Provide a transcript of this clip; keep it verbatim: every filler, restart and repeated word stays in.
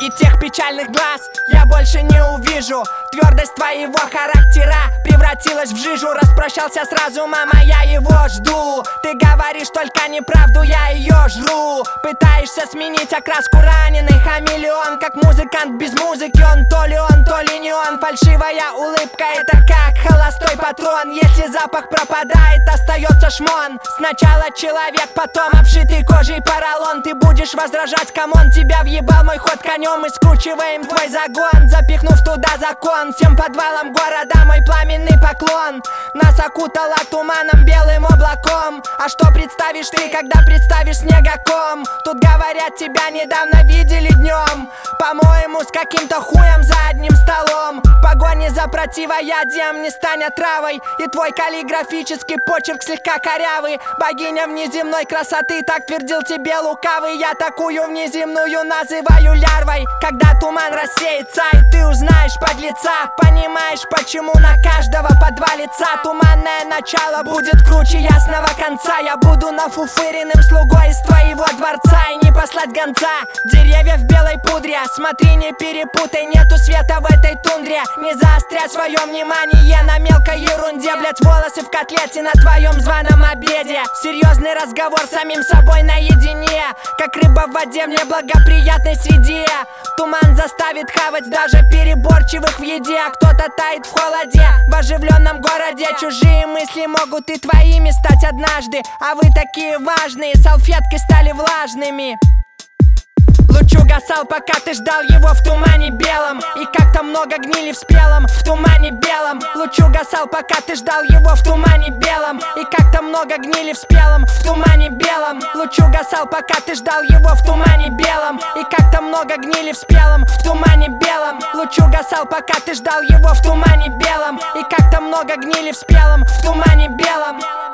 И тех печальных глаз я больше не увижу. Твердость твоего характера превратилась в жижу. Распрощался с разумом, а я его жду. Ты говоришь только неправду, я ее жру. Пытаешься сменить окраску раненый хамелеон. Как музыкант без музыки, он то ли он, то ли не он. Фальшивая улыбка, это как холостой патрон. Если запах пропадает, остается шмон. Сначала человек, потом обшитый кожей поролон. Ты будешь возражать, камон, тебя въебал мой ход конем. Мы скручиваем твой загон, запихнув туда закон. Всем подвалам города мой пламенный поклон. Нас окутало туманом, белым облаком. А что представишь ты, когда представишь снегоком? Тут говорят, тебя недавно видели днем. По-моему, с каким-то хуем за одним столом. В погоне за противоядием не стань отравой. И твой каллиграфический почерк слегка корявый. Богиня внеземной красоты, так твердил тебе лукавый. Я такую внеземную называю лярвой. Когда туман рассеется и ты узнаешь подлеца, понимаешь, почему на каждого по два лица. Туманное начало будет круче ясного конца. Я буду нафуфыренным слугой из твоего дворца. И не послать гонца, деревья в белой пудре. Смотри, не перепутай, нету света в этой тундре. Не заостряй свое внимание на мелкой ерунде. Блять, волосы в котлете на твоем званом обеде. Серьезный разговор с самим собой наедине. Как рыба в воде в неблагоприятной среде. Туман заставит хавать даже переборчивых в еде. А кто-то тает в холоде в оживленном городе. Чужие мысли могут и твоими стать однажды. А вы такие важные, салфетки стали влажными. Луч угасал, пока ты ждал его в тумане белом. И как-то много гнили в спелом в тумане белом. Луч угасал, пока ты ждал его в тумане белом. И как-то много гнили в спелом в тумане белом. Луч угасал, пока ты ждал его в тумане белом. И как-то много гнили в спелом в тумане белом. Луч угасал, пока ты ждал его в тумане белом. И как-то много гнили в спелом в тумане белом.